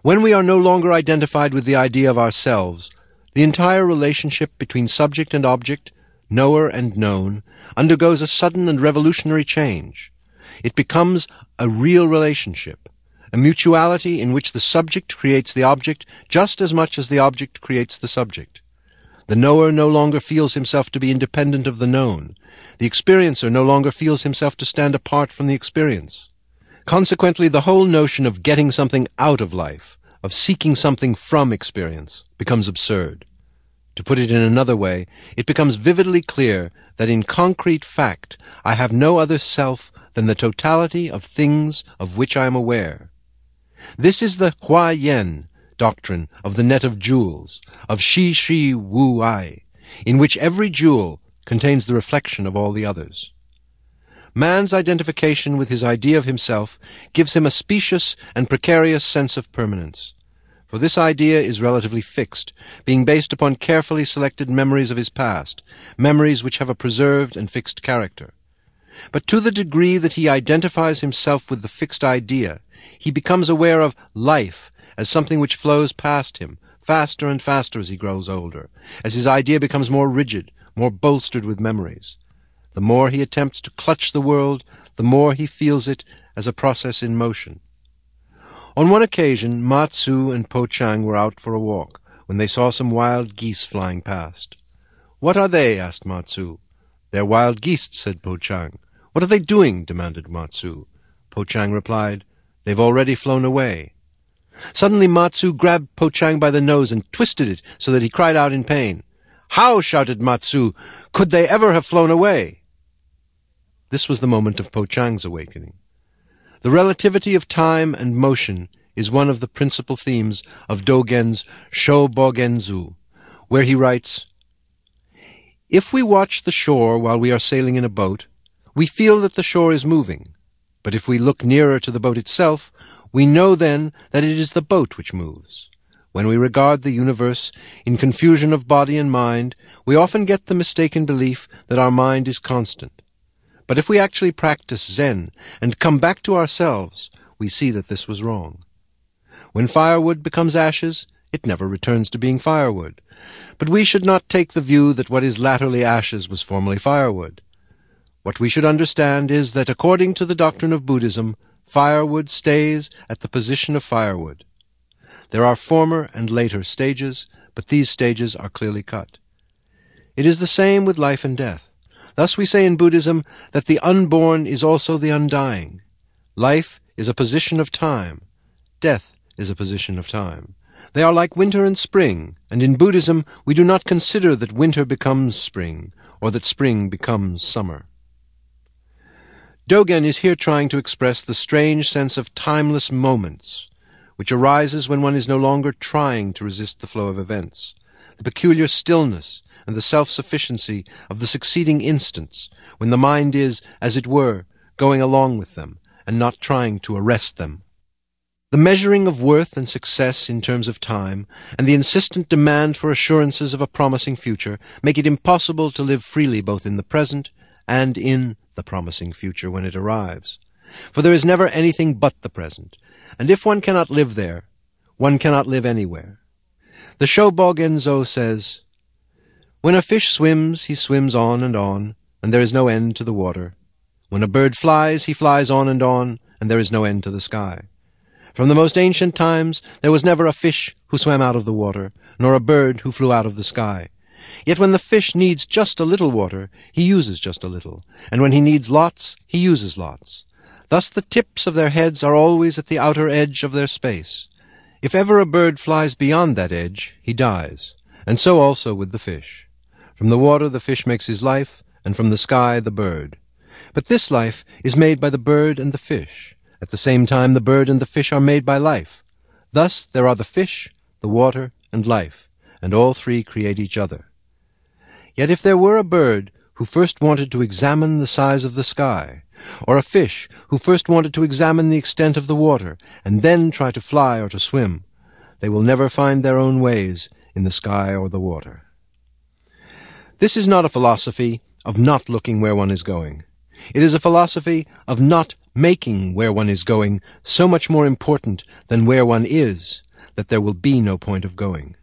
When we are no longer identified with the idea of ourselves, the entire relationship between subject and object, knower and known, undergoes a sudden and revolutionary change. It becomes a real relationship, a mutuality in which the subject creates the object just as much as the object creates the subject. The knower no longer feels himself to be independent of the known. The experiencer no longer feels himself to stand apart from the experience. Consequently, the whole notion of getting something out of life, of seeking something from experience, becomes absurd. To put it in another way, it becomes vividly clear that in concrete fact I have no other self than the totality of things of which I am aware. This is the Hua Yen doctrine of the net of jewels, of Shi Shi Wu Ai, in which every jewel contains the reflection of all the others. Man's identification with his idea of himself gives him a specious and precarious sense of permanence. For this idea is relatively fixed, being based upon carefully selected memories of his past, memories which have a preserved and fixed character. But to the degree that he identifies himself with the fixed idea, he becomes aware of life as something which flows past him, faster and faster as he grows older, as his idea becomes more rigid, more bolstered with memories. The more he attempts to clutch the world, the more he feels it as a process in motion. On one occasion, Ma Tzu and Po Chang were out for a walk, when they saw some wild geese flying past. "What are they?" asked Ma Tzu. "They're wild geese," said Po Chang. "What are they doing?" demanded Ma Tzu. Po Chang replied, "They've already flown away." Suddenly Ma Tzu grabbed Po Chang by the nose and twisted it so that he cried out in pain. "How," shouted Ma Tzu, "could they ever have flown away?" This was the moment of Po Chang's awakening. The relativity of time and motion is one of the principal themes of Dogen's Shobogenzu, where he writes, "If we watch the shore while we are sailing in a boat, we feel that the shore is moving. But if we look nearer to the boat itself, we know then that it is the boat which moves. When we regard the universe in confusion of body and mind, we often get the mistaken belief that our mind is constant. But if we actually practice Zen and come back to ourselves, we see that this was wrong. When firewood becomes ashes, it never returns to being firewood. But we should not take the view that what is latterly ashes was formerly firewood. What we should understand is that according to the doctrine of Buddhism, firewood stays at the position of firewood. There are former and later stages, but these stages are clearly cut. It is the same with life and death. Thus we say in Buddhism that the unborn is also the undying. Life is a position of time. Death is a position of time. They are like winter and spring, and in Buddhism we do not consider that winter becomes spring, or that spring becomes summer. Dogen is here trying to express the strange sense of timeless moments, which arises when one is no longer trying to resist the flow of events, the peculiar stillness and the self-sufficiency of the succeeding instants, when the mind is, as it were, going along with them, and not trying to arrest them. The measuring of worth and success in terms of time, and the insistent demand for assurances of a promising future, make it impossible to live freely both in the present and in the promising future when it arrives. For there is never anything but the present, and if one cannot live there, one cannot live anywhere. The Shobogenzo says, "When a fish swims, he swims on, and there is no end to the water. When a bird flies, he flies on, and there is no end to the sky. From the most ancient times, there was never a fish who swam out of the water, nor a bird who flew out of the sky. Yet when the fish needs just a little water, he uses just a little, and when he needs lots, he uses lots. Thus the tips of their heads are always at the outer edge of their space. If ever a bird flies beyond that edge, he dies, and so also with the fish. From the water the fish makes his life, and from the sky the bird. But this life is made by the bird and the fish. At the same time the bird and the fish are made by life. Thus there are the fish, the water, and life, and all three create each other. Yet if there were a bird who first wanted to examine the size of the sky, or a fish who first wanted to examine the extent of the water, and then try to fly or to swim, they will never find their own ways in the sky or the water." This is not a philosophy of not looking where one is going. It is a philosophy of not making where one is going so much more important than where one is, that there will be no point of going.